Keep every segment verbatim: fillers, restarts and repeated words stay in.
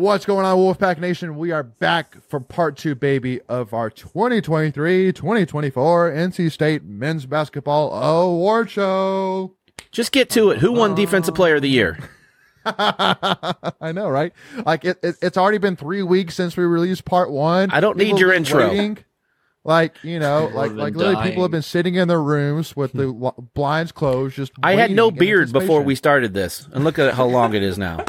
What's going on, Wolfpack Nation? We are back for part two, baby, of our twenty twenty-three twenty twenty-four N C State Men's Basketball Award Show. Just get to it. Who won Defensive Player of the Year? I know, right? Like, it, it, it's already been three weeks since we released part one. I don't People need your have been intro. waiting. Like, you know, People like, have like been literally dying. people have been sitting in their rooms with the lo- blinds closed, just I had waiting no in beard before anticipation. we started this. And look at how long it is now.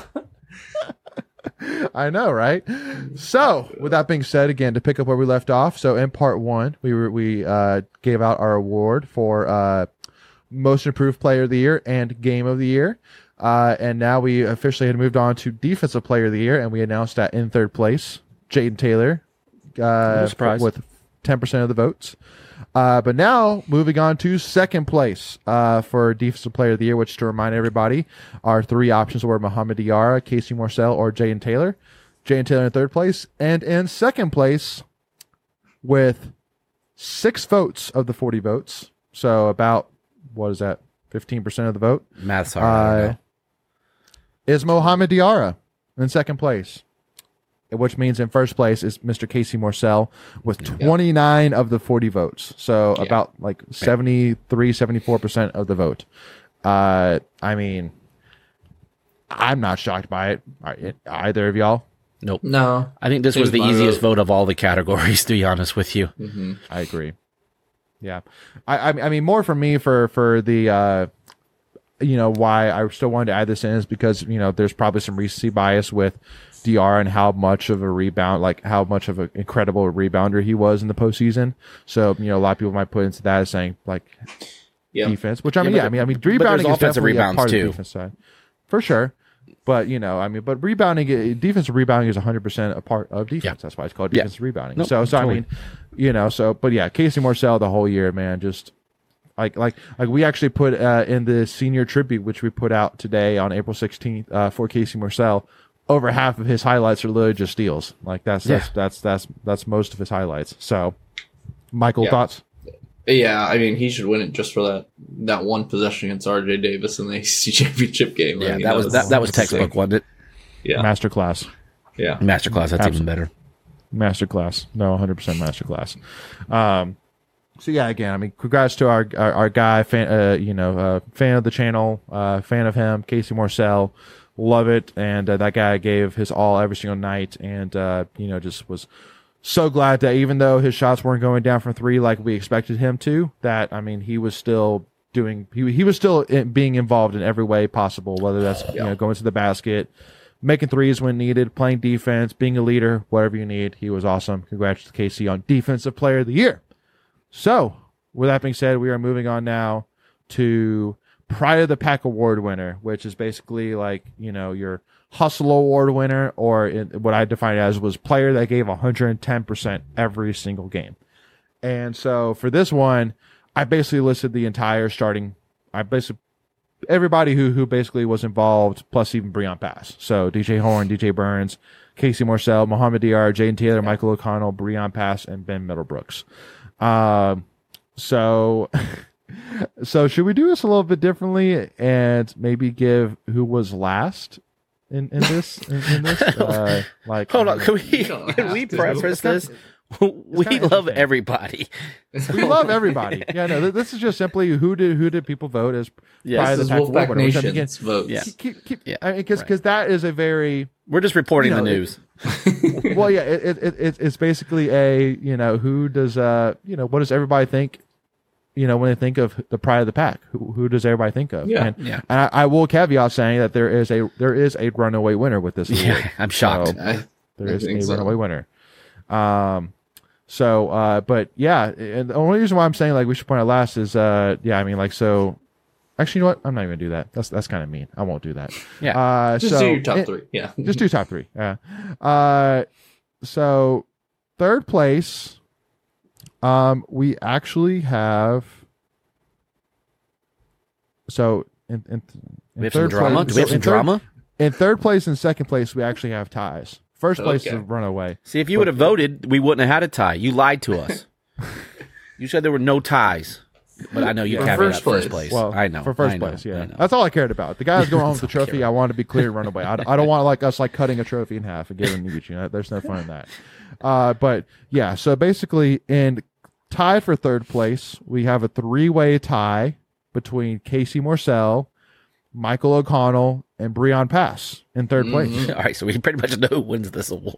I know, right? So, with that being said, again, to pick up where we left off, so in part one, we were we uh, gave out our award for uh, Most Improved Player of the Year and Game of the Year, uh, and now we officially had moved on to Defensive Player of the Year, and we announced that in third place, Jaden Taylor, uh, surprise. with ten percent of the votes. Uh, but now, moving on to second place uh, for Defensive Player of the Year, which, to remind everybody, our three options were Mohamed Diarra, Casey Morsell, or Jaden Taylor. Jaden Taylor in third place. And in second place, with six votes of the forty votes, so about, what is that, fifteen percent of the vote, Math's hard. I don't uh, know. is Mohamed Diarra in second place. Which means in first place is Mister Casey Morsell with twenty-nine of the forty votes. So Yeah. about like seventy-three, seventy-four percent of the vote. Uh, I mean, I'm not shocked by it. Are- Either of y'all? Nope. No. I think this was the Here's my easiest vote. vote of all the categories, to be honest with you. Mm-hmm. I agree. Yeah. I, I, I mean, more for me for, for the, uh, you know, why I still wanted to add this in is because, you know, there's probably some recency bias with D R and how much of a rebound, like how much of an incredible rebounder he was in the postseason. So, you know, a lot of people might put into that as saying like Yeah. defense, which I mean, Yeah, yeah, but I mean, I mean, but there's rebounding is offensive definitely a rebounds part of too. the defense side for sure. But you know, I mean, but rebounding, defensive rebounding is one hundred percent a part of defense. Yeah. That's why it's called Yeah. defensive rebounding. Nope, so, so totally. I mean, you know, so but yeah, Casey Morsell the whole year, man, just. Like, like, like we actually put uh, in the senior tribute, which we put out today on April sixteenth uh, for Casey Morsell. Over half of his highlights are literally just steals. Like that's that's Yeah. that's that's that's most of his highlights. So, Michael, Yeah. thoughts? Yeah, I mean, he should win it just for that that one possession against R J Davis in the A C C championship game. I Yeah, mean, that was that, that was sick. textbook, wasn't it? Yeah, Masterclass, yeah. Masterclass, that's Absolutely. even better. masterclass. No, one hundred percent masterclass. Um, so yeah, again, I mean, congrats to our our, our guy, fan, uh, you know, uh, fan of the channel, uh, fan of him, Casey Morsell. Love it, and uh, that guy gave his all every single night, and uh, you know, just was so glad that even though his shots weren't going down from three like we expected him to, that I mean, he was still doing, he he was still in, being involved in every way possible, whether that's you know going to the basket, making threes when needed, playing defense, being a leader, whatever you need. He was awesome. Congrats to Casey on Defensive Player of the Year. So, with that being said, we are moving on now to Pride of the Pack Award winner, which is basically like, you know, your Hustle Award winner, or in, what I defined as was player that gave one hundred ten percent every single game. And so for this one, I basically listed the entire starting, I basically, everybody who, who basically was involved, plus even Breon Pass. So D J Horn, D J Burns, Casey Morsell, Mohamed Diarra, Jaden Taylor, Michael O'Connell, Breon Pass, and Ben Middlebrooks. Um, so, so should we do this a little bit differently and maybe give who was last in, in this? In, in this, uh, like, Hold on, can we You don't can have we to. preface this? We kinda love interesting. everybody. we love everybody. Yeah, no, th- this is just simply who did who did people vote as Yes. Pride of This the is Pack Award Wolfpack winner, which I mean, Nation's votes. Yeah. keep, keep, Yeah, because right. because that is a very We're just reporting You know, the it- news. well, yeah, it, it, it it's basically a you know who does uh you know what does everybody think, you know when they think of the Pride of the Pack, who who does everybody think of? Yeah. and, Yeah. and I, I will caveat saying that there is a there is a runaway winner with this award. Yeah, I'm shocked. So, I, there I is a think so. runaway winner. Um, so uh, but yeah, and the only reason why I'm saying like we should point out last is uh yeah I mean like so. Actually, you know what? I'm not even gonna do that. That's that's kind of mean. I won't do that. Yeah. Uh, just so, do your top it- three. Yeah, just do top three. Yeah. Uh, so third place, um, we actually have. So in in, in We have some third drama. place, Do we have so some in third- drama? In third place and second place, we actually have ties. First place Okay. is runaway. See, if you would have voted, we wouldn't have had a tie. You lied to us. You said there were no ties. But I know you For caveat first first place. place. Well, I know for first I know, place, I yeah, know. that's all I cared about. The guy's going home with the That's all I trophy. care I want to be clear and run away. I, I don't want like us like cutting a trophy in half and giving it to you. There's no fun in that. Uh, but yeah, so basically, in tied for third place, we have a three-way tie between Casey Morcell, Michael O'Connell, and Breon Pass in third place. All right, so we pretty much know who wins this award.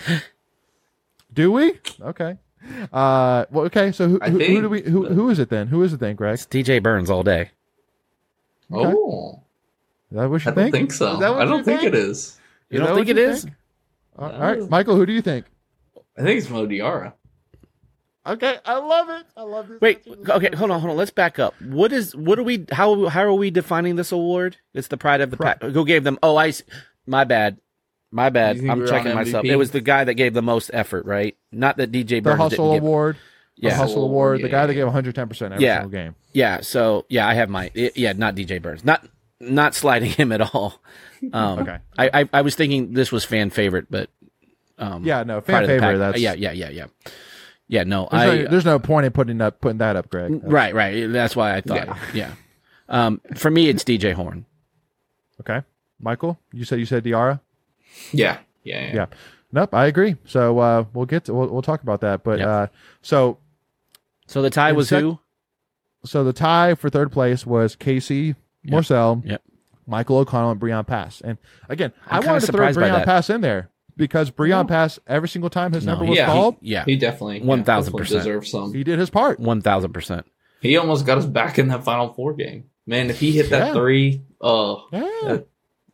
Do we? Okay. Uh, well, okay. So who, I who, who think do we? Who, who is it then? Who is it then, Greg? It's D J Burns all day. Okay. Oh, Is that what you I don't think? think so. Is that what I you don't think think? it is. You Is don't that think what it you is? think? All right, Michael. Who do you think? I think it's Mo Diarra. Okay, I love it. I love this. Wait, okay, hold on, hold on. Let's back up. What is? What are we? How? How are we defining this award? It's the pride of the Pri- pack. Who gave them? Oh, I. s- My bad. My bad. You think I'm we're checking on myself. M V P? It was the guy that gave the most effort, right? Not that D J The Burns Hustle didn't give. Award. The Yeah. Hustle Award. The Yeah, guy that yeah. gave one hundred ten percent every Yeah. single game. Yeah. So yeah, I have my. it- yeah, not D J Burns. Not not sliding him at all. Um, Okay. I, I I was thinking this was fan favorite, but um, Yeah, no, Pride fan of the favorite. Pack- That's yeah, yeah, yeah, yeah. Yeah, no, There's, I no, there's no point in putting up putting that up, Greg. That's- right, right. That's why I thought. Yeah. Yeah. Um, for me, it's D J Horn. Okay, Michael, you said you said Diarra. Yeah, yeah, yeah. Yeah. Nope, I agree. So uh, we'll get to, we'll, we'll talk about that. But Yeah. uh, so So the tie In was sec- who? so the tie for third place was Casey Morcell, Yep. Michael O'Connell, and Breon Pass. And again, I'm I kinda wanted to throw surprised by Breon that. Pass in there because Breon Pass every single time his No, number he- was yeah, called, Yeah, He definitely yeah, one thousand definitely percent. deserves some. he did his part. one thousand percent. He almost got us back in that Final Four game. Man, if he hit that Yeah. three, oh, Yeah. that-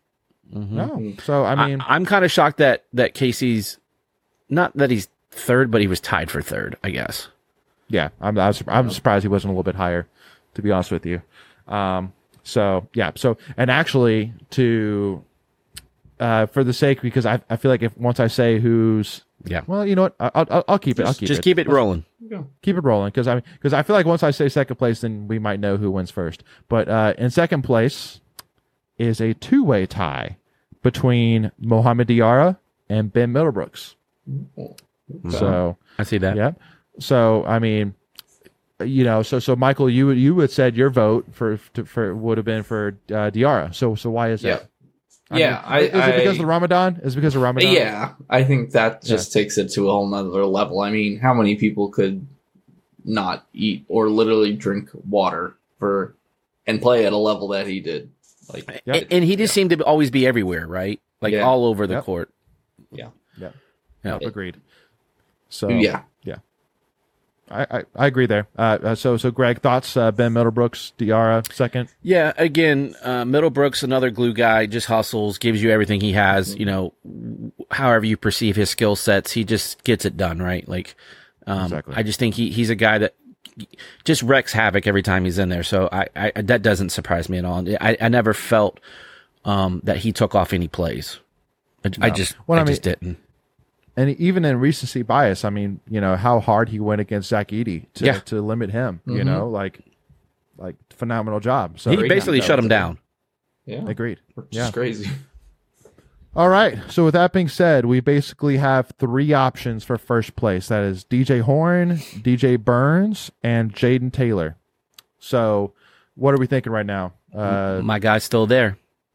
No. So I mean, I, am kind of shocked that that Casey's not that he's third, but he was tied for third. I guess. yeah, I'm I was, I'm surprised he wasn't a little bit higher, to be honest with you. Um, so yeah, so and actually to uh, for the sake because I I feel like if once I say who's Yeah. well, you know what, I- I'll I'll, I'll keep it. I'll Just, keep just it. keep it rolling. yeah. keep it rolling because I because I feel like once I say second place, then we might know who wins first. But uh, in second place is a two way tie between Mohamed Diarra and Ben Middlebrooks. So I see that. yeah, so I mean, you know, so so Michael, you you would said your vote for to, for would have been for uh, Diarra. So so why is Yeah. that? Yeah, mean, I- is it because I- of the Ramadan? Is it because of Ramadan? Yeah, I think that just takes it to a whole nother level. I mean, how many people could not eat or literally drink water for and play at a level that he did? Like, Yep. And, and he just seemed to always be everywhere, right? Like Yeah. all over the Yep. court. yeah, Yeah. Yep, agreed. So yeah, I, I, I agree there. Uh, uh, so so Greg, thoughts? Uh, Ben Middlebrooks, Diarra, second. Yeah, again, uh, Middlebrooks, another glue guy, just hustles, gives you everything he has. You know, however you perceive his skill sets, he just gets it done, right? Like, um, Exactly. I just think he he's a guy that just wrecks havoc every time he's in there. So I, I that doesn't surprise me at all. I, I never felt um, that he took off any plays. I, I just Well, I, I mean- just didn't. And even in recency bias, I mean, you know how hard he went against Zach Edey to Yeah. to limit him. You Mhm. know, like like phenomenal job. So He Great basically job. shut him down. yeah, agreed. which Yeah. is crazy. All right. So with that being said, we basically have three options for first place. That is D J Horn, D J Burns, and Jaden Taylor. So what are we thinking right now? Uh, My guy's still there,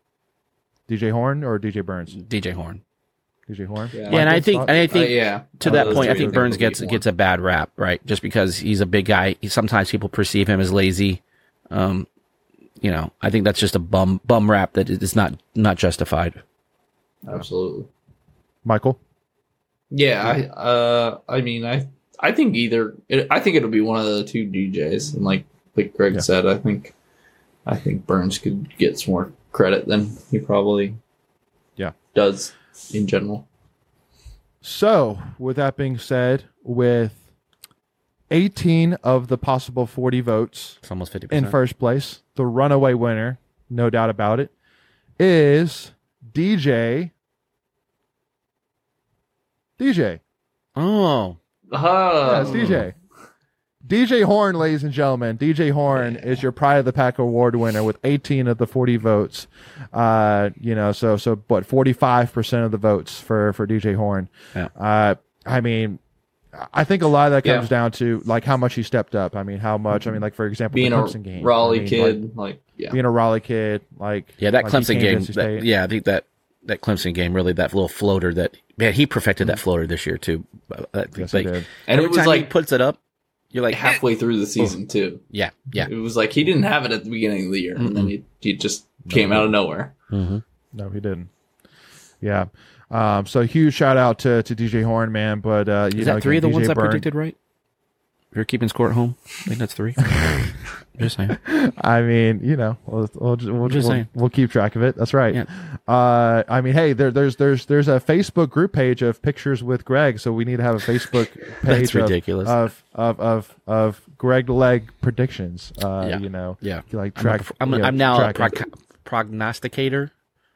D J Horn or D J Burns? D J Horn. D J Horn. Yeah. Yeah, and I Michael's think thoughts? and I think Uh, yeah, to Out that of those point, I three, think think Burns it'll be gets one. gets a bad rap, right? Just because he's a big guy. He, sometimes people perceive him as lazy. Um, you know, I think that's just a bum bum rap that is not not justified. absolutely. Michael. Yeah, I uh, I mean, I I think either. It, I think it'll be one of the two D Js, and like like Greg Yeah. said, I think I think Burns could get some more credit than he probably Yeah. does in general. So with that being said, with eighteen of the possible forty votes It's almost fifty in percent. first place, the runaway winner, no doubt about it, is D J. D J. Oh, Ah, Yeah, it's D J. D J Horn, ladies and gentlemen. D J Horn is your Pride of the Pack award winner with eighteen of the forty votes. Uh, you know, so so what? Forty-five percent of the votes for for D J Horn. Yeah. Uh, I mean, I think a lot of that comes Yeah. down to like how much he stepped up. I mean, how much? I mean, like for example, Being the a Clemson game, Raleigh I mean, kid, like, like, yeah. being a Raleigh kid, like Yeah, that like he Clemson came to game. N C State. That, yeah, I think that that Clemson game really that little floater that man he perfected that floater this year too. I think, Yes, he like, did. And every it was time he like puts it up, you're like halfway through the season too. yeah, yeah. It was like he didn't have it at the beginning of the year, and then he he just came out of nowhere. Mm-hmm. No, he didn't. Yeah. Um, so huge shout out to, to D J Horn, man. But uh, you Is know, that three again, of the D J ones I Byrne- predicted right? You're keeping score at home. I think that's three. Just saying. I mean, you know, we'll we'll, we'll, Just we'll, saying. we'll keep track of it. That's right. Yeah. Uh, I mean, hey, there, there's there's there's a Facebook group page of pictures with Greg, so we need to have a Facebook page That's ridiculous. Of, of of of of Greg Leg predictions. Uh, Yeah. you know, Yeah. like I'm, track. a, I'm, a, you know, I'm now a track it. prog- prognosticator.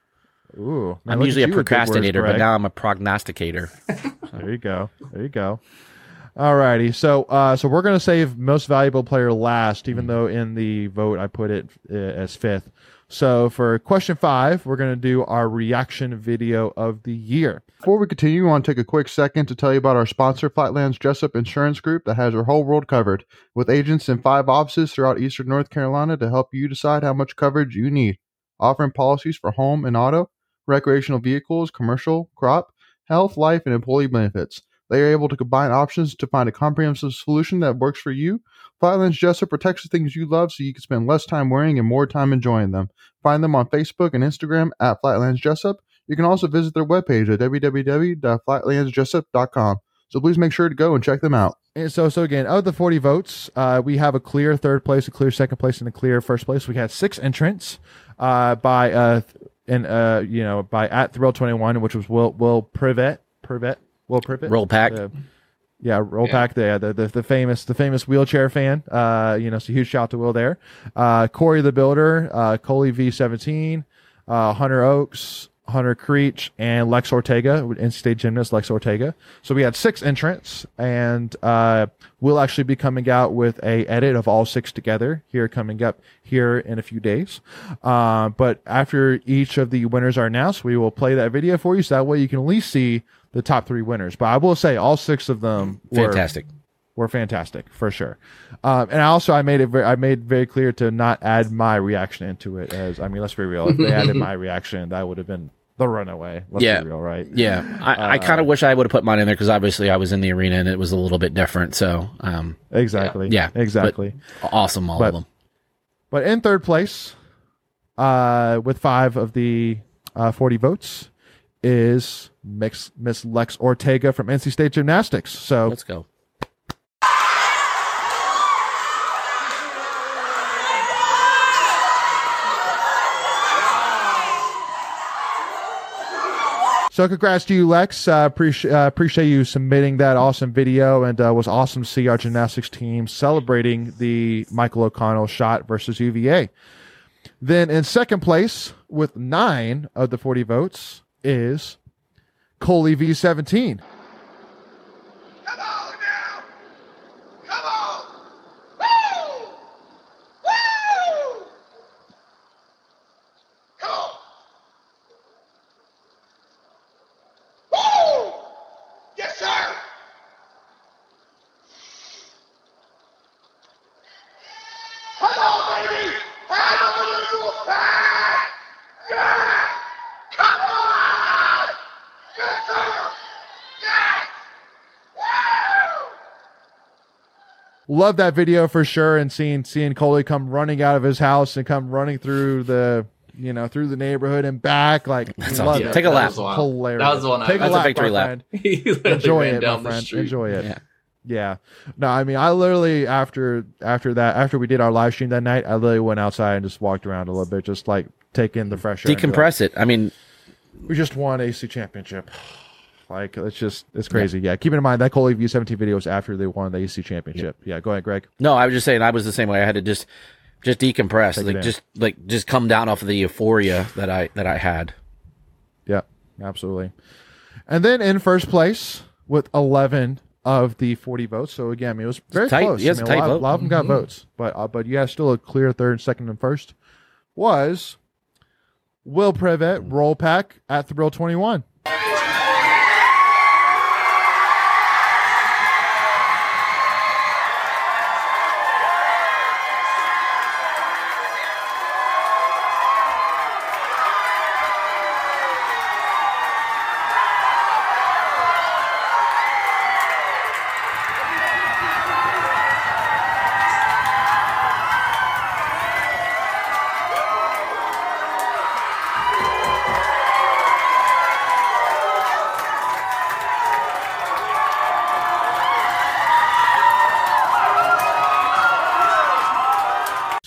Ooh, man, I'm look usually at a you with big words, procrastinator, but Greg. now I'm a prognosticator. There you go. There you go. All righty. So, uh, so we're gonna save most valuable player last, even though in the vote I put it uh, as fifth. So for question five, we're gonna do our reaction video of the year. Before we continue, I want to take a quick second to tell you about our sponsor, Flightlands Jessup Insurance Group, that has your whole world covered, with agents in five offices throughout Eastern North Carolina to help you decide how much coverage you need, offering policies for home and auto, recreational vehicles, commercial, crop, health, life, and employee benefits. They are able to combine options to find a comprehensive solution that works for you. Flightlands Jessup protects the things you love so you can spend less time worrying and more time enjoying them. Find them on Facebook and Instagram at Flightlands Jessup. You can also visit their webpage at w w w dot flightlands jessup dot com. So please make sure to go and check them out. And so, so again, of the forty votes, uh, we have a clear third place, a clear second place, and a clear first place. We had six entrants uh, by uh, and uh, you know by at Thrill twenty-one, which was Will Will Privet Privet. Will Privet, Roll Pack. Uh, yeah, Roll Yeah. Pack. The, the the the famous the famous wheelchair fan. Uh, you know, so huge shout out to Will there. Uh, Corey the Builder, uh, Coley V seventeen, uh, Hunter Oaks, Hunter Creech, and Lex Ortega, N C State gymnast Lex Ortega. So we had six entrants, and uh, we'll actually be coming out with a edit of all six together here coming up here in a few days. Uh, but after each of the winners are announced, we will play that video for you, so that way you can at least see the top three winners. But I will say all six of them were Fantastic. were fantastic for sure. Um, and also I made it very, I made very clear to not add my reaction into it. As I mean, let's be real. If they added my reaction, that would have been the runaway. Let's Yeah. be real, right? Yeah, I, I kind of wish I would have put mine in there because obviously I was in the arena and it was a little bit different. So, um, Exactly. Yeah, Exactly. awesome, all But- of them. But in third place, uh, with five of the uh, forty votes, is Miss Miss Lex Ortega from N C State Gymnastics. So Let's go. So congrats to you, Lex. Uh, appreciate uh, appreciate you submitting that awesome video, and uh, was awesome to see our gymnastics team celebrating the Michael O'Connell shot versus U V A. Then in second place with nine of the forty votes is Coley V seventeen. Come on now! Come on! Woo! Woo! Come on! Woo! Yes, sir! Come on, baby! Come on, little fat! Yeah! Come on! Yes, sir! Yes! Woo! Love that video for sure, and seeing seeing Coley come running out of his house and come running through the you know through the neighborhood and back, like That's love awesome. it. Take a that lap. was wild. Hilarious. That was the one I- Take That's a lap, victory my lap. friend. He literally Enjoy ran it, down my the friend. street. Enjoy it. Yeah. Yeah. No, I mean, I literally after after that after we did our live stream that night, I literally went outside and just walked around a little bit, just like take in the fresh air. and be like, Decompress it. I mean, we just won A C championship. Like it's just it's crazy. Yeah. Keeping in mind that Coley V seventeen video was after they won the A C championship. Yeah. Go ahead, Greg. no, I was just saying I was the same way. I had to just just decompress, Take it like in. just like just come down off of the euphoria that I that I had. Yeah. Absolutely. And then in first place with eleven of the forty votes. So again, I mean, it was very tight. close. Yeah, it's I a mean, tight lot, vote. lot of them got votes, but uh, but you have still a clear third, second, and first. Was Will Privet Roll Pack at Thrill twenty-one.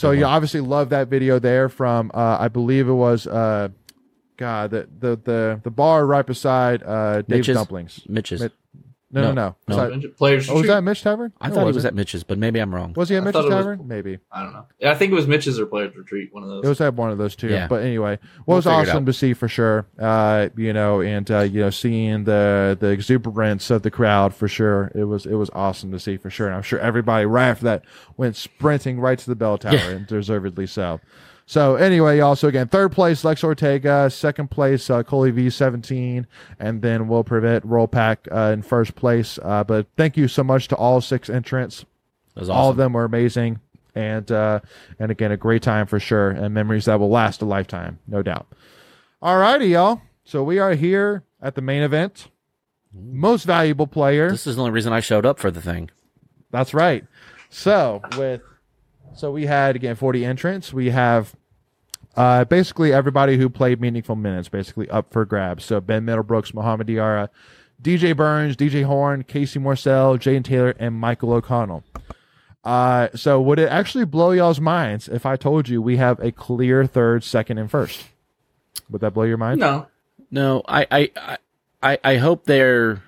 So you obviously love that video there from uh, I believe it was uh, God the the the the bar right beside uh, Dave's Mitch's? Dumplings. Mitch's. Mi- No, no, No, no. no. Was that- Players oh, was Retreat? that Mitch Tavern? I No, thought he was wasn't. at Mitch's, but maybe I'm wrong. Was he at I Mitch's thought it was- Tavern? Maybe. I don't know. Yeah, I think it was Mitch's or Players Retreat. One of those. It was at one of those two. Yeah. But anyway, well, We'll it was figure it awesome out. to see for sure. Uh, you know, and uh, you know, seeing the the exuberance of the crowd for sure. It was it was awesome to see for sure. And I'm sure everybody right after that went sprinting right to the bell tower, Yeah. and deservedly so. So anyway, y'all. So again, third place Lex Ortega, second place uh, Coley V seventeen, and then Will Prevent Roll Pack uh, in first place. Uh, but thank you so much to all six entrants. That was All of awesome. them were amazing, and uh, and again a great time for sure, and memories that will last a lifetime, no doubt. All righty, y'all. So we are here at the main event. Most valuable player. This is the only reason I showed up for the thing. That's right. So with so we had again forty entrants. We have uh, basically everybody who played meaningful minutes, basically up for grabs. So Ben Middlebrooks, Mohamed Diarra, D J Burns, D J Horn, Casey Morcell, Jaden Taylor, and Michael O'Connell. Uh, so would it actually blow y'all's minds if I told you we have a clear third, second, and first? Would that blow your mind? No. No, I, I, I, I hope they're.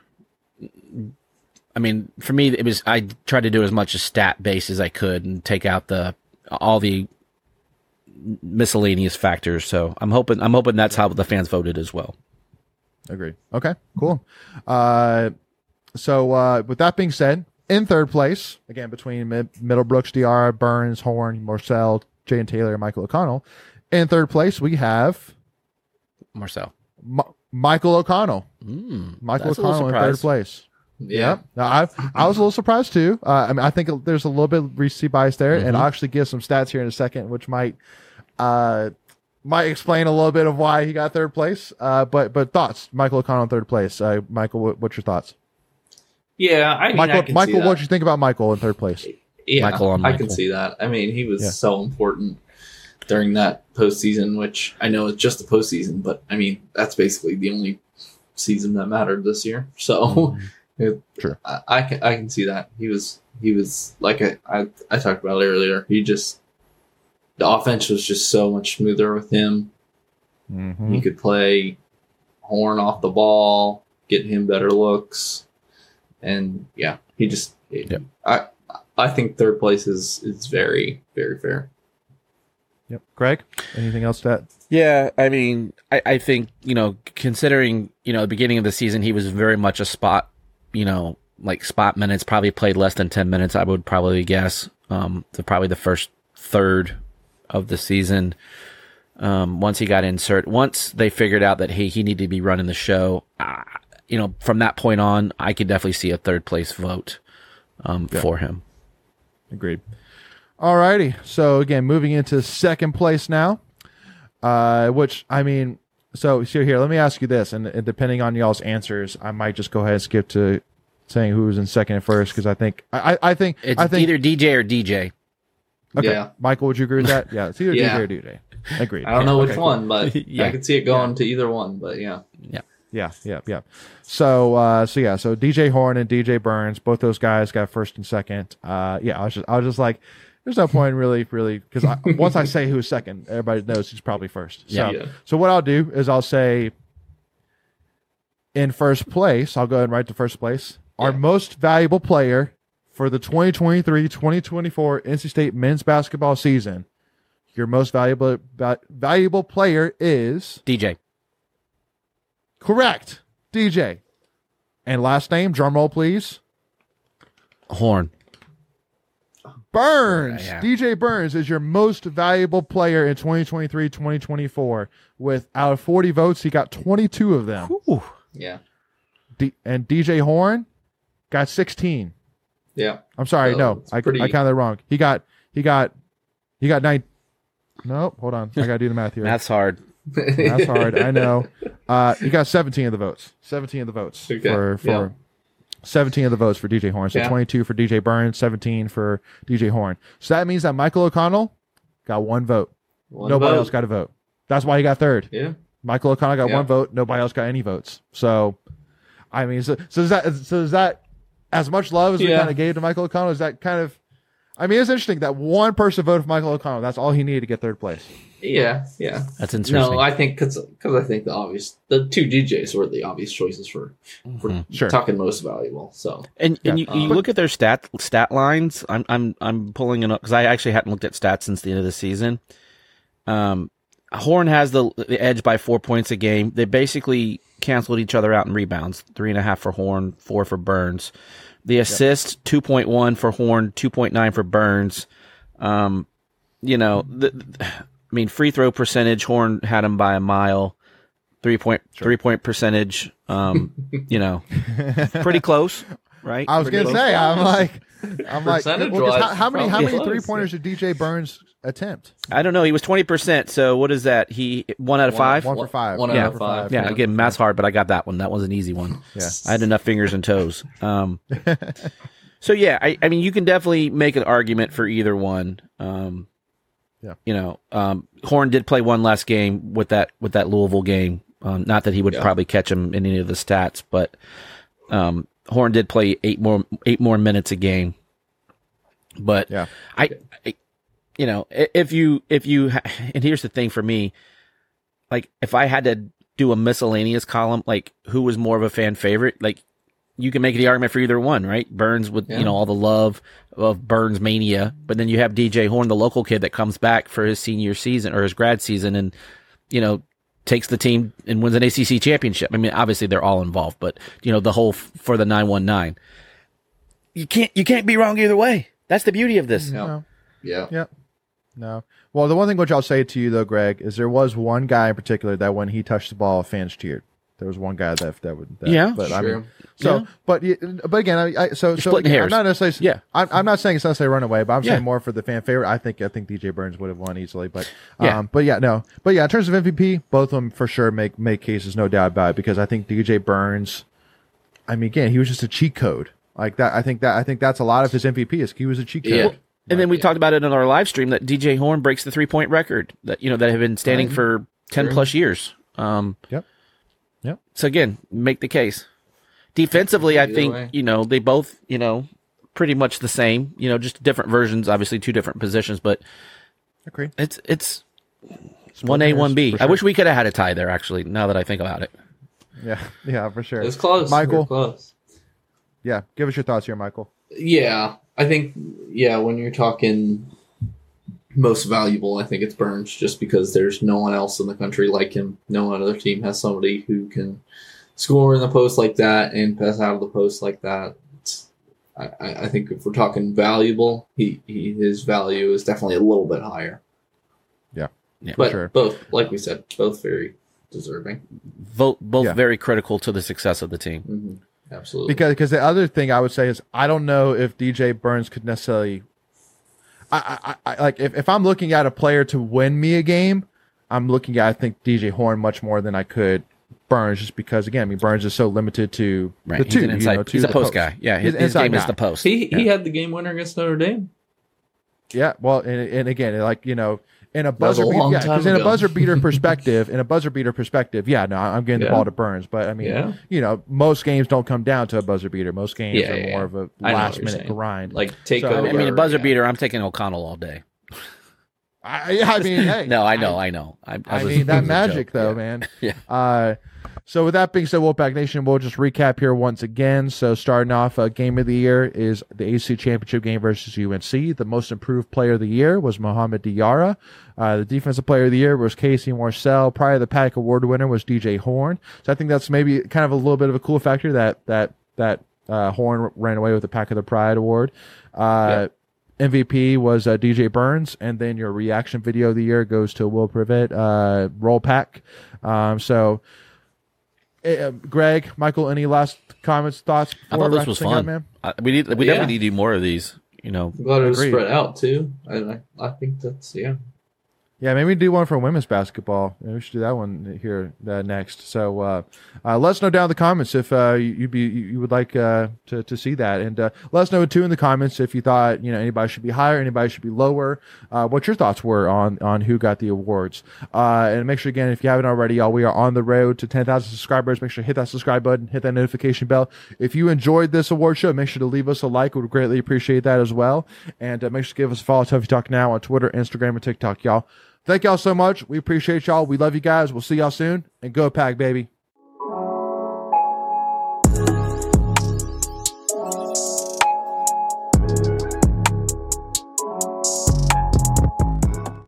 I mean, for me, it was. I tried to do as much as stat base as I could and take out the all the miscellaneous factors. So I'm hoping. I'm hoping that's how the fans voted as well. Agreed. Okay, cool. Uh, so uh, with that being said, in third place, again, between Mid- Middlebrooks, Diarra, Burns, Horn, Morcell, Jay Taylor, and Michael O'Connell. In third place, we have Marcel. M- Michael O'Connell. Mm, Michael that's a little O'Connell in third surprise. place. Yeah. Yep. Now, I I was a little surprised too. Uh, I mean, I think there's a little bit of recency bias there, and I'll actually give some stats here in a second, which might uh might explain a little bit of why he got third place. Uh, but but thoughts, Michael O'Connell in third place. Uh, Michael, what, what's your thoughts? Yeah, I mean, Michael, I can Michael, see that. what you think about Michael in third place? Yeah, Michael on I Michael. can see that. I mean, he was Yeah. so important during that postseason, which I know it's just the postseason, but I mean, that's basically the only season that mattered this year. So, it, Sure. I, I can I can see that he was he was like I, I I talked about earlier. He just the offense was just so much smoother with him. Mm-hmm. He could play Horn off the ball, get him better looks, and yeah, he just. Yep. I I think third place is is very very fair. Yep. Greg, anything else to that? Yeah, I mean, I, I think, you know, considering, you know, the beginning of the season, he was very much a spot, you know, like spot minutes, probably played less than ten minutes, I would probably guess. Um, the, probably the first third of the season. Um, once he got insert, once they figured out that, hey, he needed to be running the show, uh, you know, from that point on, I could definitely see a third place vote um, Yeah. for him. Agreed. All righty. So again, moving into second place now, uh, which I mean, so, so here, let me ask you this, and, and depending on y'all's answers, I might just go ahead and skip to saying who was in second and first, because I think, I, I, I think, It's I think, either D J or D J. okay, Yeah. Michael, would you agree with that? Yeah, it's either Yeah. D J or D J. Agreed. I don't know Okay, which cool. one, but Yeah. I could see it going to either one. But yeah, Yeah. Yeah, yeah, yeah. So, uh, so yeah, so D J Horn and D J Burns, both those guys got first and second. Uh, yeah, I was just, I was just like, there's no point really, really, because once I say who's second, everybody knows he's probably first. So, Yeah. Yeah. so what I'll do is I'll say, in first place, I'll go ahead and write to first place. Our Yeah. most valuable player for the twenty twenty-three twenty twenty-four N C State men's basketball season. Your most valuable va- valuable player is D J. correct, D J. And last name, drum roll, please. Horn. Burns. Yeah. D J Burns is your most valuable player in twenty twenty-three twenty twenty-four. With out of forty votes, he got twenty-two of them. Ooh. yeah, D- and D J Horn got sixteen. yeah. I'm sorry, So, no, it's I, pretty- I counted that wrong. He got he got he got nine. Nope, hold on, I gotta do the math here. That's hard. That's hard. I know. Uh, he got seventeen of the votes. seventeen of the votes Okay, for for yeah. seventeen of the votes for D J Horn. So Yeah. twenty-two for D J Burns, seventeen for D J Horn. So that means that Michael O'Connell got one vote. One Nobody vote. else got a vote. That's why he got third. Yeah, Michael O'Connell got Yeah. one vote. Nobody else got any votes. So, I mean, so, so is that so is that as much love as we Yeah. kind of gave to Michael O'Connell? Is that kind of I mean, it's interesting that one person voted for Michael O'Connell. That's all he needed to get third place. Yeah, yeah. That's interesting. No, I think because I think the obvious the two D Js were the obvious choices for for Mhm. Sure. talking most valuable. So And and Yeah. you, you Um, look at their stat stat lines. I'm I'm I'm pulling it up because I actually hadn't looked at stats since the end of the season. Um, Horn has the the edge by four points a game. They basically canceled each other out in rebounds. Three and a half for Horn, four for Burns. The assist two point one for Horn, two point nine for Burns. Um, you know, the, the- I mean, free throw percentage. Horn had him by a mile. Three point three point percentage. Um, you know, pretty close, right? I was Pretty gonna close. say, I'm like, I'm like, well, 'cause Percentage-wise, how, how many how probably many close, three pointers yeah. did D J Burns attempt? I don't know. He was twenty percent. So what is that? He one out of One- five. One for five. One One out for of five. Yeah, Yeah. again, math's hard, but I got that one. That was an easy one. Yeah. I had enough fingers and toes. Um, so yeah, I, I mean, you can definitely make an argument for either one. Um, Yeah. You know, um, Horn did play one last game with that with that Louisville game. Um, not that he would Yeah. probably catch him in any of the stats, but um, Horn did play eight more eight more minutes a game. But Yeah. I, I, you know, i- if you if you ha- and here's the thing for me, like if I had to do a miscellaneous column, like who was more of a fan favorite, like you can make the argument for either one, right? Burns with Yeah. you know all the love of Burns mania, but then you have D J Horn, the local kid that comes back for his senior season or his grad season, and you know takes the team and wins an A C C championship. I mean, obviously they're all involved, but you know the whole f- for the nine one nine. You can't you can't be wrong either way. That's the beauty of this. Yeah. No. Yeah. Yeah. No. Well, the one thing which I'll say to you though, Greg, is there was one guy in particular that when he touched the ball, fans cheered. There was one guy that that would. That, Yeah. But I Sure. mean, so Yeah. but y- but again, I, I so so splitting again, hairs. I'm not necessarily. Yeah. I'm, I'm not saying it's necessarily runaway, but I'm Yeah. saying more for the fan favorite. I think I think D J Burns would have won easily, but um, Yeah. but yeah, no, but yeah, in terms of M V P, both of them for sure make make cases, no doubt about it, because I think D J Burns. I mean, again, he was just a cheat code like that. I think that I think that's a lot of his M V P is he was a cheat code. Yeah. And then we Yeah. talked about it on our live stream that D J Horn breaks the three point record that you know that have been standing Right. for ten True. plus years. Um, Yep. Yep. So again, make the case. Defensively, I Either think way. you know they both you know pretty much the same. You know, just different versions. Obviously, two different positions, but Agreed. it's it's one A, one B. for I sure. wish we could have had a tie there. Actually, now that I think about it. Yeah, yeah, for sure. It was close. Michael? We were close. Yeah, give us your thoughts here, Michael. Yeah, I think yeah when you're talking most valuable, I think it's Burns, just because there's no one else in the country like him. No other team has somebody who can score in the post like that and pass out of the post like that. It's, I, I I think if we're talking valuable, he, he his value is definitely a little bit higher. Yeah, Yeah. But sure. both, like we said, both very deserving. Vote both Yeah. very critical to the success of the team. hmm Absolutely. Because because the other thing I would say is I don't know if D J Burns could necessarily. I, I, I like if, if I'm looking at a player to win me a game, I'm looking at I think D J Horn much more than I could Burns, just because again I mean Burns is so limited to Right. the He's two. an inside. you know, to he's a the post guy. Yeah. He's His, an his inside game is guy. the post. he he Yeah. had the game winner against Notre Dame. Yeah, well, and, and again, like you know, in a was buzzer a beater, long yeah, time because in a ago. buzzer beater perspective, in a buzzer beater perspective, yeah, no, I'm getting the Yeah. ball to Burns, but I mean, Yeah. you know, most games don't come down to a buzzer beater. Most games Yeah, are yeah, more yeah. of a I know what last you're minute saying. grind. Like take So, over. I mean, a buzzer yeah. beater. I'm taking O'Connell all day. I, yeah, I mean, hey, No, I know, I, know. I, I, I was- mean it that was a magic joke. though, Yeah. man. Yeah. Uh, so with that being said, Wolfpack Nation, we'll just recap here once again. So starting off, uh, game of the year is the A C C championship game versus U N C. The most improved player of the year was Mohamed Diarra. Uh, the defensive player of the year was Casey Morcell. Prior, the Paddock Award winner was D J Horn. So I think that's maybe kind of a little bit of a cool factor that that that uh, Horn ran away with the Pack of the Pride award. Uh, M V P was uh, D J Burns, and then your reaction video of the year goes to Will Privet, uh, Roll Pack. Um, so, uh, Greg, Michael, any last comments, thoughts? I before thought this wrapping was thing up, fun. man? Uh, we need. We Yeah. definitely need to do more of these. You know. I'm glad it was Agreed. spread out too. I I, I think that's yeah. Yeah, maybe do one for women's basketball. Maybe we should do that one here uh, next. So uh, uh, let us know down in the comments if uh, you'd be you would like uh, to to see that, and uh, let us know too in the comments if you thought you know anybody should be higher, anybody should be lower. Uh, what your thoughts were on on who got the awards. Uh, and make sure again if you haven't already, y'all, we are on the road to ten thousand subscribers. Make sure to hit that subscribe button, hit that notification bell. If you enjoyed this award show, make sure to leave us a like. We would greatly appreciate that as well. And uh, make sure to give us a follow. Toughy Talk Now on Twitter, Instagram, and TikTok, y'all. Thank y'all so much. We appreciate y'all. We love you guys. We'll see y'all soon. And go Pack, baby.